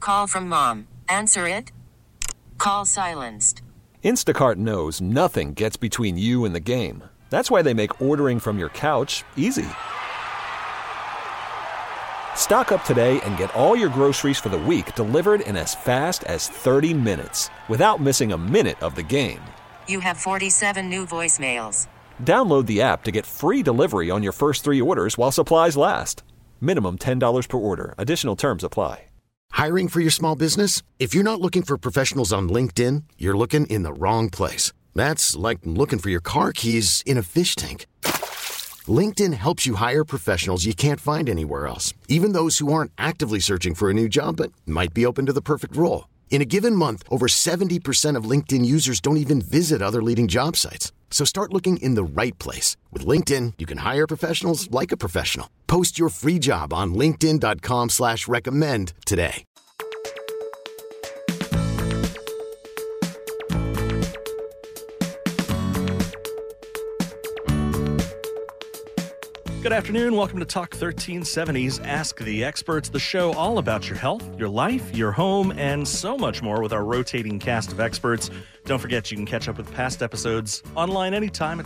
Call from mom. Answer it. Call silenced. Instacart knows nothing gets between you and the game. That's why they make ordering from your couch easy. Stock up today and get all your groceries for the week delivered in as fast as 30 minutes without missing a minute of the game. You have 47 new voicemails. Download the app to get free delivery on your first 3 orders while supplies last. Minimum $10 per order. Additional terms apply. Hiring for your small business? If you're not looking for professionals on LinkedIn, you're looking in the wrong place. That's like looking for your car keys in a fish tank. LinkedIn helps you hire professionals you can't find anywhere else, even those who aren't actively searching for a new job but might be open to the perfect role. In a given month, over 70% of LinkedIn users don't even visit other leading job sites. So start looking in the right place. With LinkedIn, you can hire professionals like a professional. Post your free job on linkedin.com/recommend today. Good afternoon. Welcome to Talk 1370's Ask the Experts, the show all about your health, your life, your home, and so much more with our rotating cast of experts. Don't forget you can catch up with past episodes online anytime at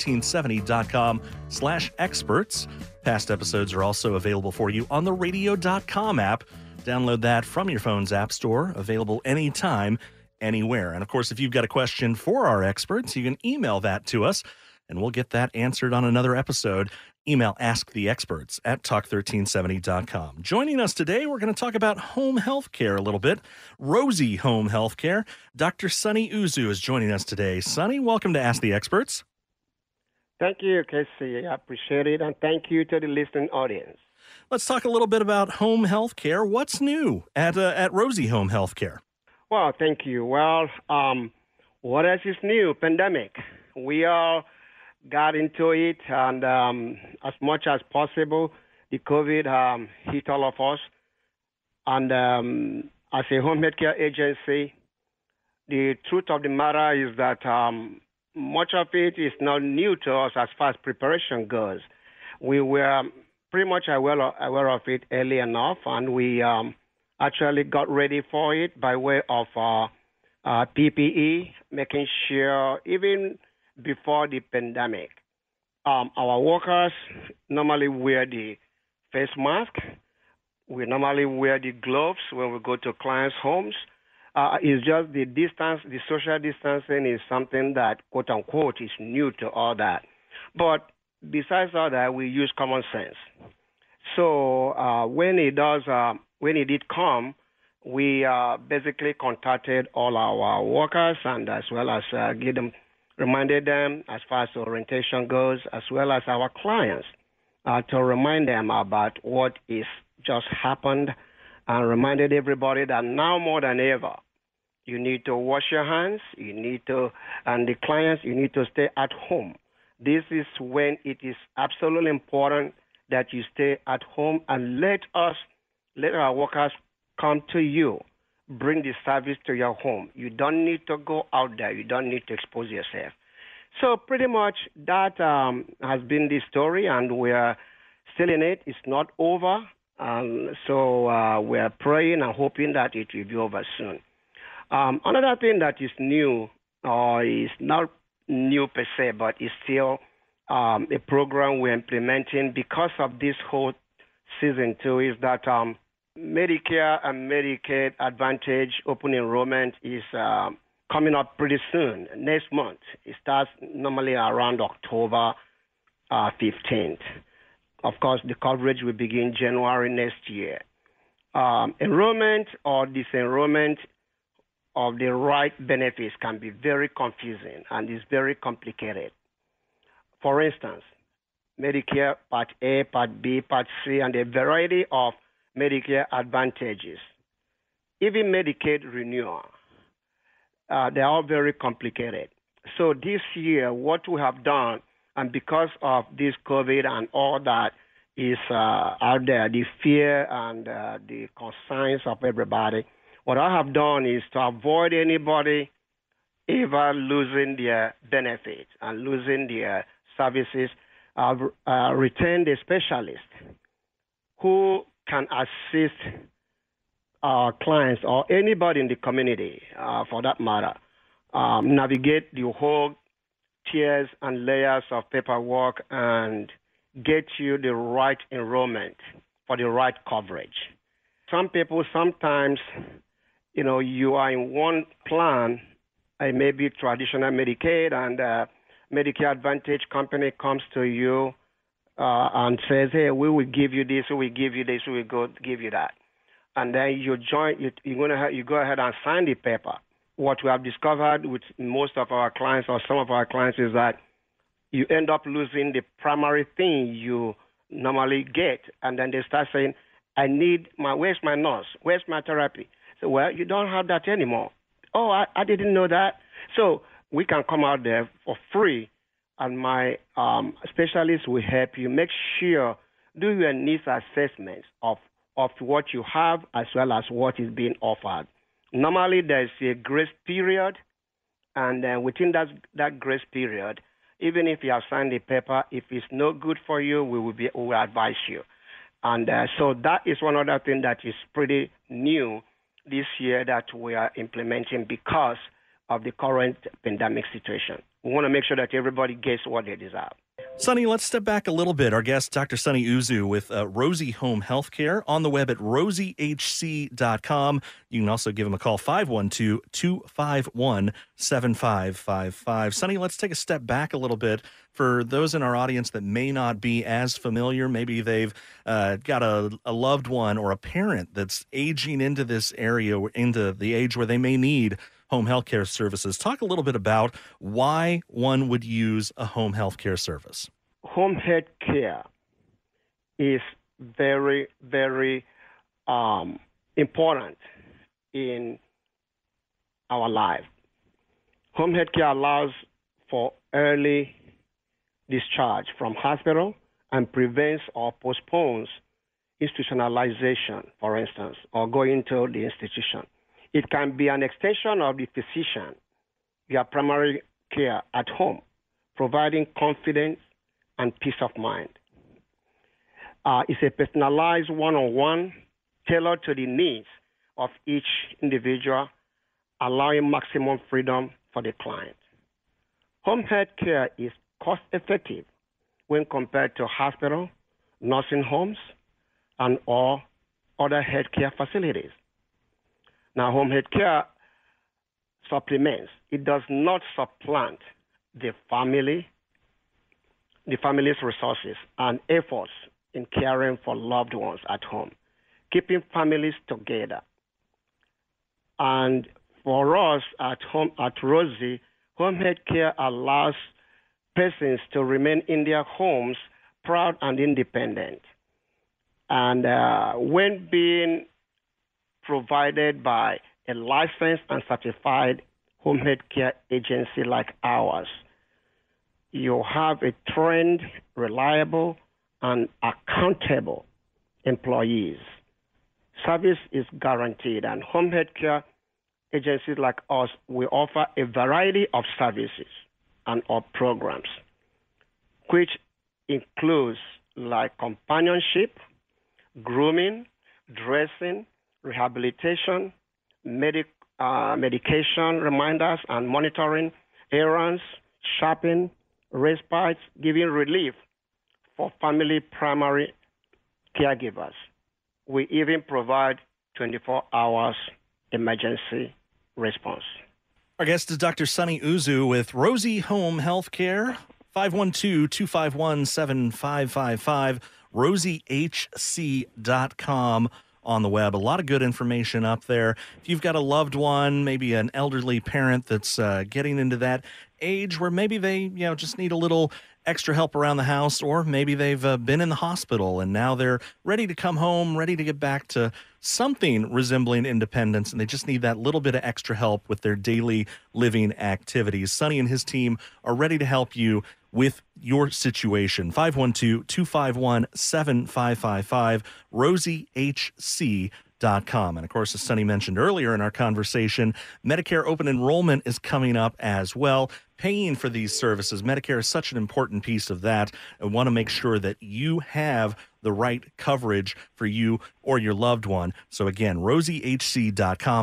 talk1370.com/experts. Past episodes are also available for you on the radio.com app. Download that from your phone's app store, available anytime, anywhere. And of course, if you've got a question for our experts, you can email that to us, and we'll get that answered on another episode. Email asktheexperts at talk1370.com. Joining us today, we're going to talk about home health care a little bit. Rosie Home Health Care. Dr. Sunny Uzu is joining us today. Sunny, welcome to Ask the Experts. Thank you, Casey. I appreciate it, and thank you to the listening audience. Let's talk a little bit about home health care. What's new at Rosie Home Health Care? Well, thank you. Well, what else is new? Pandemic. We all got into it, and as much as possible, the COVID hit all of us. And as a home health care agency, the truth of the matter is that much of it is not new to us as far as preparation goes. We were pretty much aware of it early enough, and we actually got ready for it by way of PPE, making sure even before the pandemic, our workers normally wear the face mask. We normally wear the gloves when we go to clients' homes. It's just the distance, the social distancing is something that, quote unquote, is new to all that. But besides all that, we use common sense. So when it did come, we basically contacted all our workers and as well as reminded them as far as orientation goes, as well as our clients, to remind them about what is just happened, and reminded everybody that now more than ever, you need to wash your hands, and the clients, you need to stay at home. This is when it is absolutely important that you stay at home and let our workers come to you. Bring the service to your home. You don't need to go out there. You don't need to expose yourself. So pretty much that has been the story, and we're still in it. It's not over. So we're praying and hoping that it will be over soon. Another thing that is new, or is not new per se, but is still a program we're implementing because of this whole season too, is that Medicare and Medicaid Advantage open enrollment is coming up pretty soon, next month. It starts normally around October 15th. Of course, the coverage will begin January next year. Enrollment or disenrollment of the right benefits can be very confusing and is very complicated. For instance, Medicare Part A, Part B, Part C, and a variety of Medicare advantages. Even Medicaid renewal, they're all very complicated. So this year, what we have done, and because of this COVID and all that is out there, the fear and the concerns of everybody, what I have done is to avoid anybody ever losing their benefits and losing their services. I've retained a specialist who can assist our clients or anybody in the community, for that matter, navigate the whole tiers and layers of paperwork and get you the right enrollment for the right coverage. Some people sometimes, you are in one plan, maybe traditional Medicaid, and Medicare Advantage company comes to you and says, hey, we will give you this, we will give you this, we will go give you that. And then you go ahead and sign the paper. What we have discovered with most of our clients or some of our clients is that you end up losing the primary thing you normally get. And then they start saying, where's my nurse? Where's my therapy? So, well, you don't have that anymore. Oh, I didn't know that. So we can come out there for free, and my specialists will help you make sure, do your needs assessments of what you have as well as what is being offered. Normally, there's a grace period, and within that grace period, even if you have signed the paper, if it's no good for you, we will advise you. And so that is one other thing that is pretty new this year that we are implementing because of the current pandemic situation. We want to make sure that everybody gets what they deserve. Sonny, let's step back a little bit. Our guest, Dr. Sonny Uzu with Rosie Home Healthcare, on the web at rosiehc.com. You can also give him a call, 512-251-7555. Sonny, let's take a step back a little bit. For those in our audience that may not be as familiar, maybe they've got a loved one or a parent that's aging into this area, into the age where they may need home health care services. Talk a little bit about why one would use a home health care service. Home health care is very, very important in our life. Home health care allows for early discharge from hospital and prevents or postpones institutionalization, for instance, or going to the institution. It can be an extension of the physician, your primary care at home, providing confidence and peace of mind. It's a personalized one-on-one, tailored to the needs of each individual, allowing maximum freedom for the client. Home health care is cost-effective when compared to hospital, nursing homes, and or other healthcare facilities. Now, home health care supplements. It does not supplant the family's resources and efforts in caring for loved ones at home, keeping families together. And for us at home at Rosie, home health care allows persons to remain in their homes proud and independent. And when being provided by a licensed and certified home health care agency like ours, you have a trained, reliable, and accountable employees. Service is guaranteed, and home health care agencies like us, we offer a variety of services and or programs, which includes like companionship, grooming, dressing, rehabilitation, medication reminders and monitoring, errands, shopping, respite, giving relief for family primary caregivers. We even provide 24 hours emergency response. Our guest is Dr. Sonny Uzu with Rosie Home Healthcare, 512-251-7555, rosiehc.com. on the web. A lot of good information up there. If you've got a loved one, maybe an elderly parent that's getting into that age where maybe they, just need a little extra help around the house, or maybe they've been in the hospital and now they're ready to come home, ready to get back to something resembling independence, and they just need that little bit of extra help with their daily living activities. Sonny and his team are ready to help you with your situation. 512-251-7555, rosiehc.com. And of course, as Sonny mentioned earlier in our conversation, Medicare open enrollment is coming up as well. Paying for these services, Medicare is such an important piece of that. I want to make sure that you have the right coverage for you or your loved one. So again, rosiehc.com,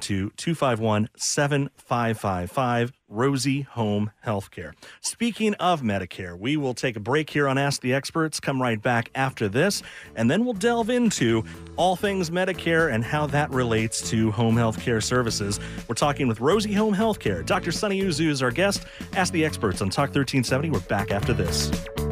512-251-7555, Rosie Home Healthcare. Speaking of Medicare, we will take a break here on Ask the Experts, come right back after this, and then we'll delve into all things Medicare and how that relates to home healthcare services. We're talking with Rosie Home Healthcare. Dr. Sunny Uzu is our guest. Ask the Experts on Talk 1370. We're back after this.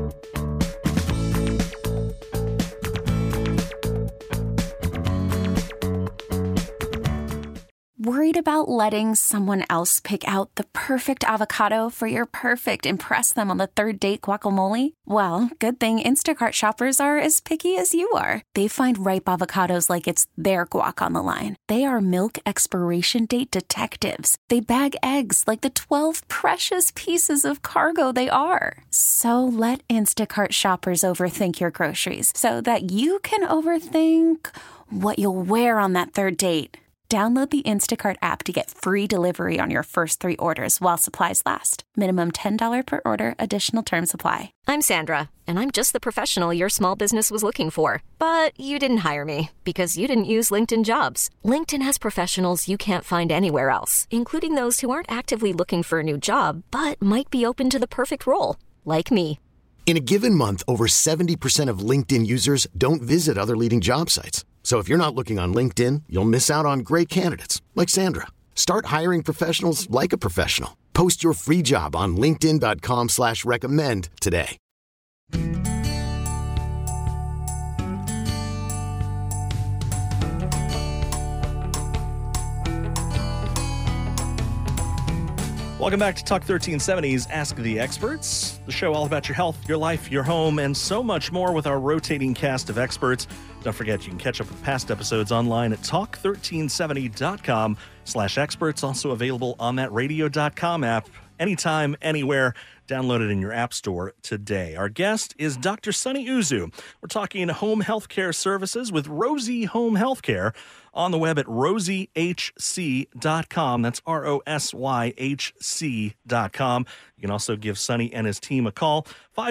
Worried about letting someone else pick out the perfect avocado for your perfect impress them on the third date guacamole? Well, good thing Instacart shoppers are as picky as you are. They find ripe avocados like it's their guac on the line. They are milk expiration date detectives. They bag eggs like the 12 precious pieces of cargo they are. So let Instacart shoppers overthink your groceries so that you can overthink what you'll wear on that third date. Download the Instacart app to get free delivery on your first 3 orders while supplies last. Minimum $10 per order. Additional terms apply. I'm Sandra, and I'm just the professional your small business was looking for. But you didn't hire me because you didn't use LinkedIn Jobs. LinkedIn has professionals you can't find anywhere else, including those who aren't actively looking for a new job, but might be open to the perfect role, like me. In a given month, over 70% of LinkedIn users don't visit other leading job sites. So if you're not looking on LinkedIn, you'll miss out on great candidates like Sandra. Start hiring professionals like a professional. Post your free job on linkedin.com/recommend today. Welcome back to Talk 1370's Ask the Experts, the show all about your health, your life, your home, and so much more with our rotating cast of experts. Don't forget, you can catch up with past episodes online at talk1370.com/experts, also available on that radio.com app anytime, anywhere. Download it in your app store today. Our guest is Dr. Sunny Uzu. We're talking home health care services with Rosie Home Healthcare on the web at rosiehc.com. That's ROSYHC.com. You can also give Sunny and his team a call,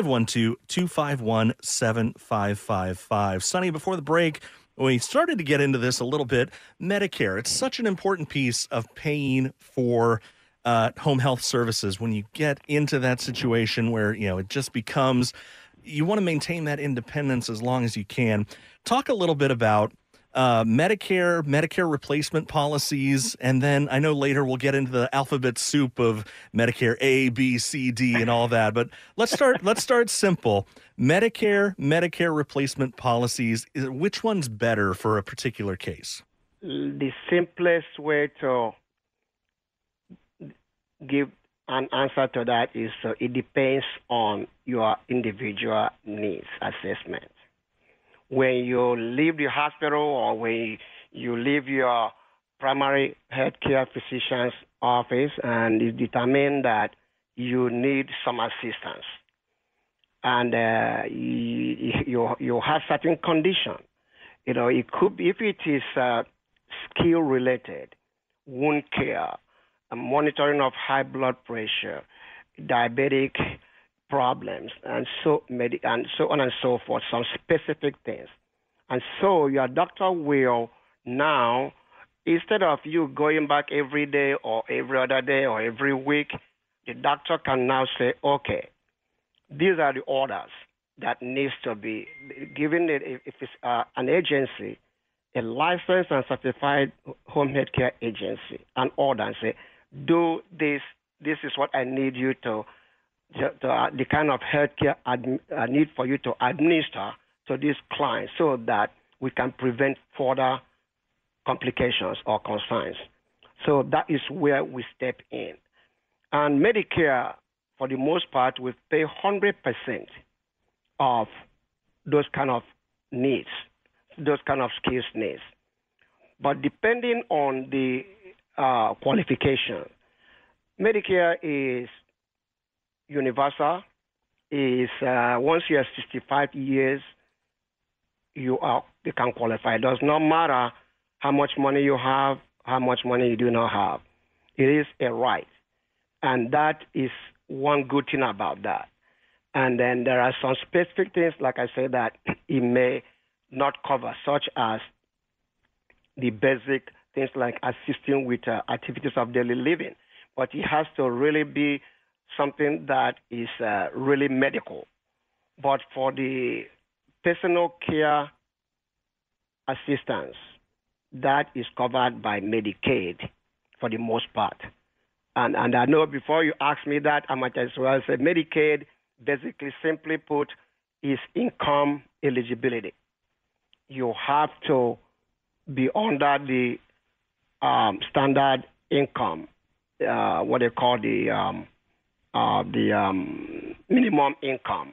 512-251-7555. Sunny, before the break, we started to get into this a little bit. Medicare, it's such an important piece of paying for home health services when you get into that situation where, it just becomes, you want to maintain that independence as long as you can. Talk a little bit about Medicare replacement policies, and then I know later we'll get into the alphabet soup of Medicare A, B, C, D, and all that. But let's start simple. Medicare replacement policies. Which one's better for a particular case? The simplest way to give an answer to that is it depends on your individual needs assessment. When you leave the hospital or when you leave your primary healthcare physician's office and it's determined that you need some assistance and you have certain condition, it could be, if it is skill related, wound care, monitoring of high blood pressure, diabetic problems, and so on and so forth, some specific things. And so your doctor will now, instead of you going back every day or every other day or every week, the doctor can now say, okay, these are the orders that needs to be given. If it's an agency, a licensed and certified home health care agency, an order and say, do this, this is what I need you to the kind of healthcare I need for you to administer to these clients so that we can prevent further complications or concerns. So that is where we step in. And Medicare, for the most part, will pay 100% of those kind of needs, those kind of skills needs. But depending on the qualification, Medicare is universal. Is once you are 65 years, you can qualify. It does not matter how much money you have, how much money you do not have. It is a right, and that is one good thing about that. And then there are some specific things, like I said, that it may not cover, such as the basic things like assisting with activities of daily living. But it has to really be something that is really medical. But for the personal care assistance, that is covered by Medicaid for the most part. And I know before you ask me that, I might as well say Medicaid, basically, simply put, is income eligibility. You have to be under the standard income, what they call the minimum income,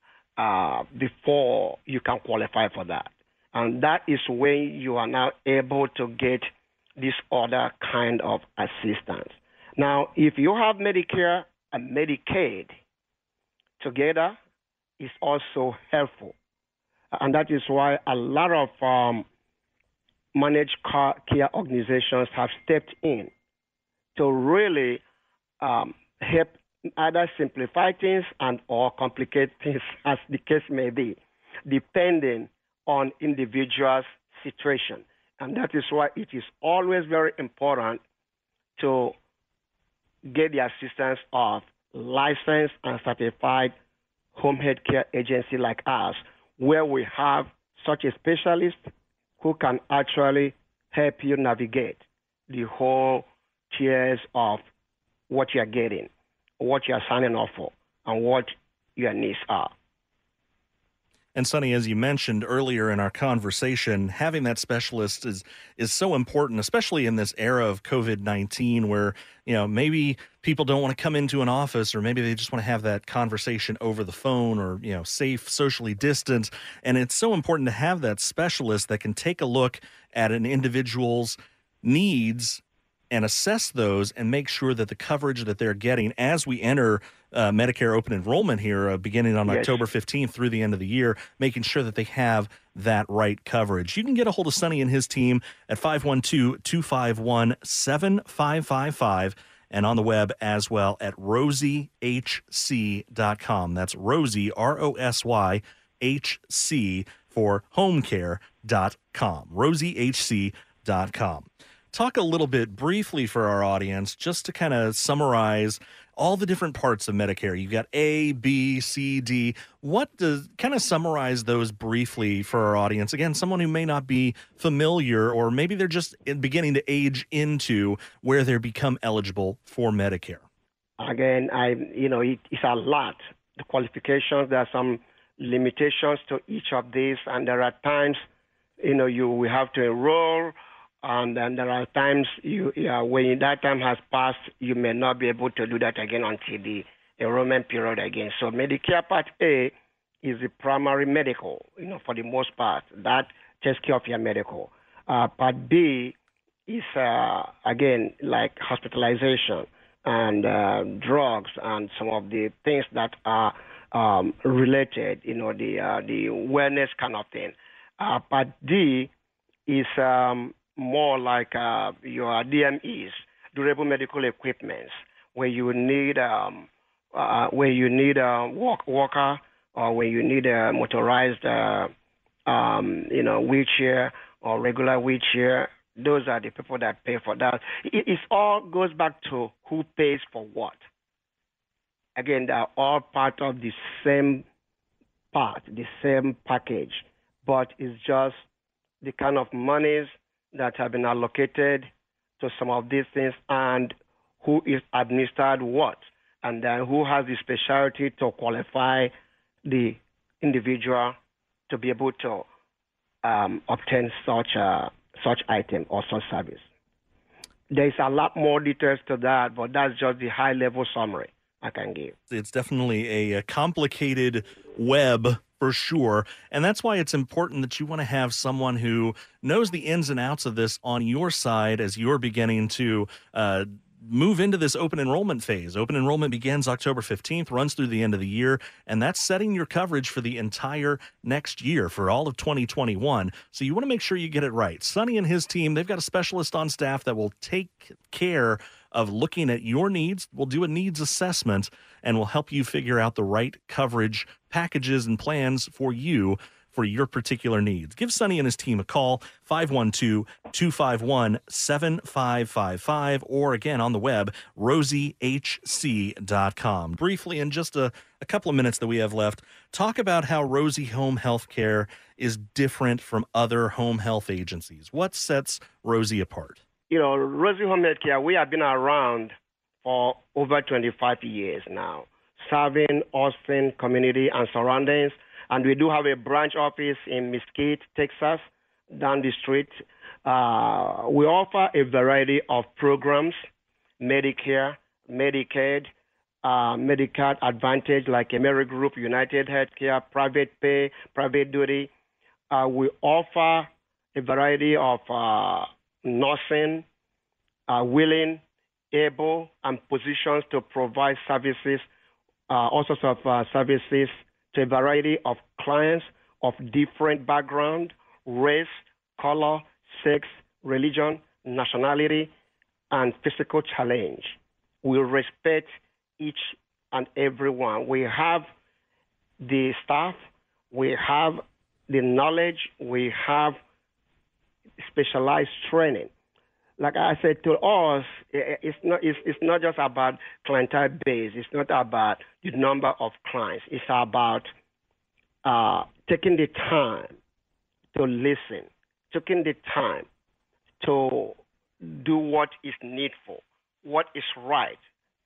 before you can qualify for that. And that is when you are now able to get this other kind of assistance. Now, if you have Medicare and Medicaid together, is also helpful. And that is why a lot of managed care organizations have stepped in to really help either simplify things and or complicate things, as the case may be, depending on individuals' situation. And that is why it is always very important to get the assistance of licensed and certified home health care agency like us, where we have such a specialist who can actually help you navigate the whole tiers of what you're getting, what you're signing up for, and what your needs are. And Sonny, as you mentioned earlier in our conversation, having that specialist is so important, especially in this era of COVID-19 where, maybe people don't want to come into an office, or maybe they just want to have that conversation over the phone, or, safe, socially distant. And it's so important to have that specialist that can take a look at an individual's needs and assess those and make sure that the coverage that they're getting as we enter Medicare open enrollment here beginning on October 15th through the end of the year, making sure that they have that right coverage. You can get a hold of Sonny and his team at 512-251-7555 and on the web as well at rosiehc.com. That's Rosie, ROSY, HC for homecare.com. rosiehc.com. Talk a little bit briefly for our audience, just to kind of summarize all the different parts of Medicare. You've got A, B, C, D. Kind of summarize those briefly for our audience. Again, someone who may not be familiar, or maybe they're just beginning to age into where they become eligible for Medicare. Again, it's a lot. The qualifications, there are some limitations to each of these, and there are times, you will have to enroll. And then there are times when that time has passed, you may not be able to do that again until the enrollment period again. So Medicare Part A is the primary medical, for the most part. That takes care of your medical. Part B is, again, like hospitalization and drugs and some of the things that are related, the wellness kind of thing. Part D is more like your DMEs, durable medical equipments, where you need a walker, or where you need a motorized wheelchair or regular wheelchair. Those are the people that pay for that. It all goes back to who pays for what. Again, they are all part of the same part, the same package, but it's just the kind of monies that have been allocated to some of these things, and who is administered what, and then who has the specialty to qualify the individual to be able to obtain such item or such service. There's a lot more details to that, but that's just the high-level summary I can give. It's definitely a complicated web for sure. And that's why it's important that you want to have someone who knows the ins and outs of this on your side as you're beginning to move into this open enrollment phase. Open enrollment begins October 15th, runs through the end of the year, and that's setting your coverage for the entire next year, for all of 2021. So you want to make sure you get it right. Sonny and his team, they've got a specialist on staff that will take care of looking at your needs. We'll do a needs assessment and we'll help you figure out the right coverage packages and plans for you for your particular needs. Give Sonny and his team a call, 512-251-7555, or again on the web, rosiehc.com. Briefly, in just a couple of minutes that we have left, talk about how Rosie Home Health Care is different from other home health agencies. What sets Rosie apart? Rosie Home Health Care, we have been around for over 25 years now, serving Austin community and surroundings. And we do have a branch office in Mesquite, Texas, down the street. We offer a variety of programs, Medicare, Medicaid, Medicare Advantage, like Amerigroup, United Healthcare, private pay, private duty. We offer a variety of nursing, willing, able, and positions to provide services, all sorts of services to a variety of clients of different background, race, color, sex, religion, nationality, and physical challenge. We respect each and every one. We have the staff, we have the knowledge, we have specialized training. Like I said, to us, it's not just about clientele base. It's not about the number of clients. It's about taking the time to listen, taking the time to do what is needful, what is right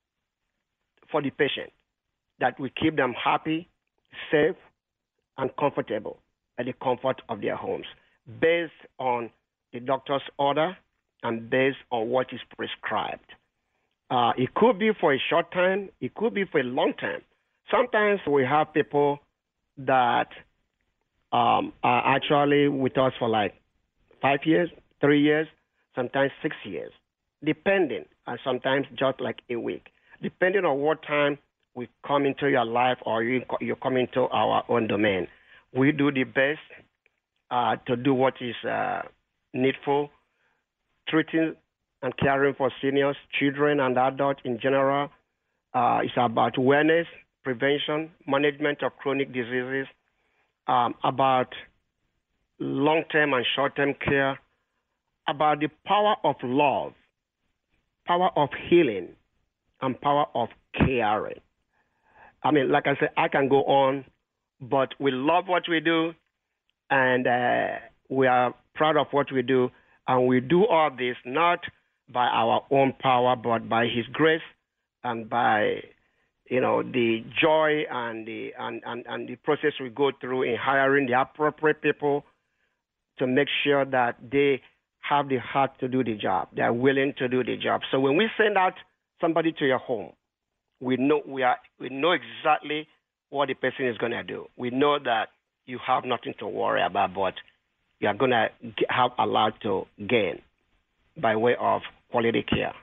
for the patient, that we keep them happy, safe, and comfortable at the comfort of their homes, based on the doctor's order and based on what is prescribed. It could be for a short time. It could be for a long time. Sometimes we have people that are actually with us for like 5 years, 3 years, sometimes 6 years, depending, and sometimes just like a week, depending on what time we come into your life or you come into our own domain. We do the best to do what is needful, treating and caring for seniors, children, and adults in general. It's about wellness, prevention, management of chronic diseases, about long-term and short-term care, about the power of love, power of healing, and power of caring. I mean, like I said, I can go on, but we love what we do, and we are proud of what we do, and we do all this not by our own power, but by His grace and by, the joy and the process we go through in hiring the appropriate people to make sure that they have the heart to do the job. They are willing to do the job. So when we send out somebody to your home, we know exactly what the person is going to do. We know that you have nothing to worry about, but you are going to have a lot to gain by way of quality care.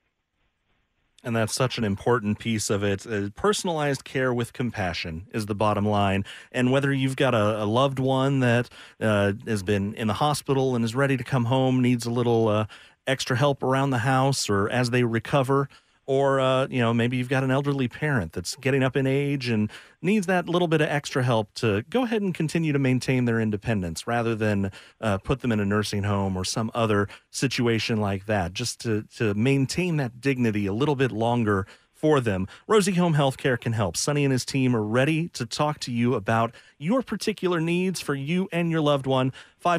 And that's such an important piece of it. Personalized care with compassion is the bottom line. And whether you've got a loved one that has been in the hospital and is ready to come home, needs a little extra help around the house or as they recover, or, maybe you've got an elderly parent that's getting up in age and needs that little bit of extra help to go ahead and continue to maintain their independence rather than put them in a nursing home or some other situation like that, just to maintain that dignity a little bit longer for them. Rosie Home Health Care can help. Sonny and his team are ready to talk to you about your particular needs for you and your loved one.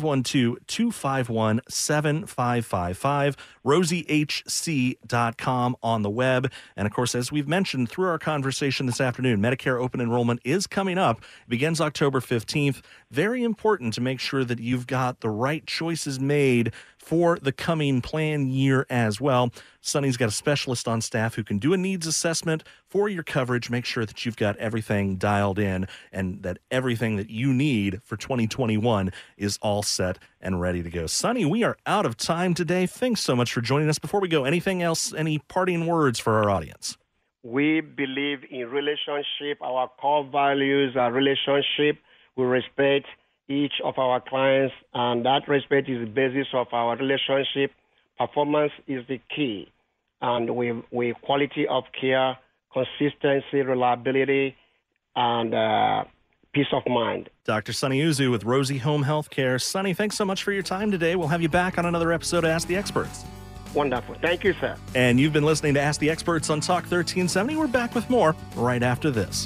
512-251-7555, rosiehc.com on the web. And of course, as we've mentioned through our conversation this afternoon, Medicare open enrollment is coming up. It begins October 15th. Very important to make sure that you've got the right choices made for the coming plan year as well. Sonny's got a specialist on staff who can do a needs assessment for your coverage. Make sure that you've got everything dialed in and that everything that you need for 2021 is all set and ready to go. Sonny, we are out of time today. Thanks so much for joining us. Before we go, anything else, any parting words for our audience? We believe in relationship. Our core values are relationship. We respect each of our clients, and that respect is the basis of our relationship. Performance is the key, and we quality of care, consistency, reliability, and peace of mind. Dr. Sonny Uzu with Rosie Home Healthcare. Sonny, thanks so much for your time today. We'll have you back on another episode of Ask the Experts. Wonderful. Thank you, sir. And you've been listening to Ask the Experts on Talk 1370. We're back with more right after this.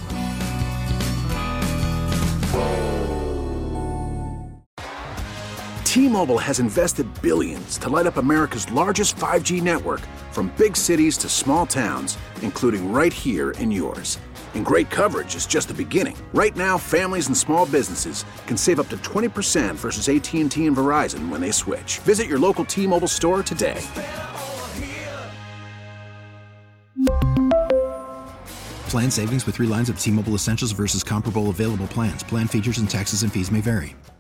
T-Mobile has invested billions to light up America's largest 5G network, from big cities to small towns, including right here in yours. And great coverage is just the beginning. Right now, families and small businesses can save up to 20% versus AT&T and Verizon when they switch. Visit your local T-Mobile store today. Plan savings with 3 lines of T-Mobile Essentials versus comparable available plans. Plan features and taxes and fees may vary.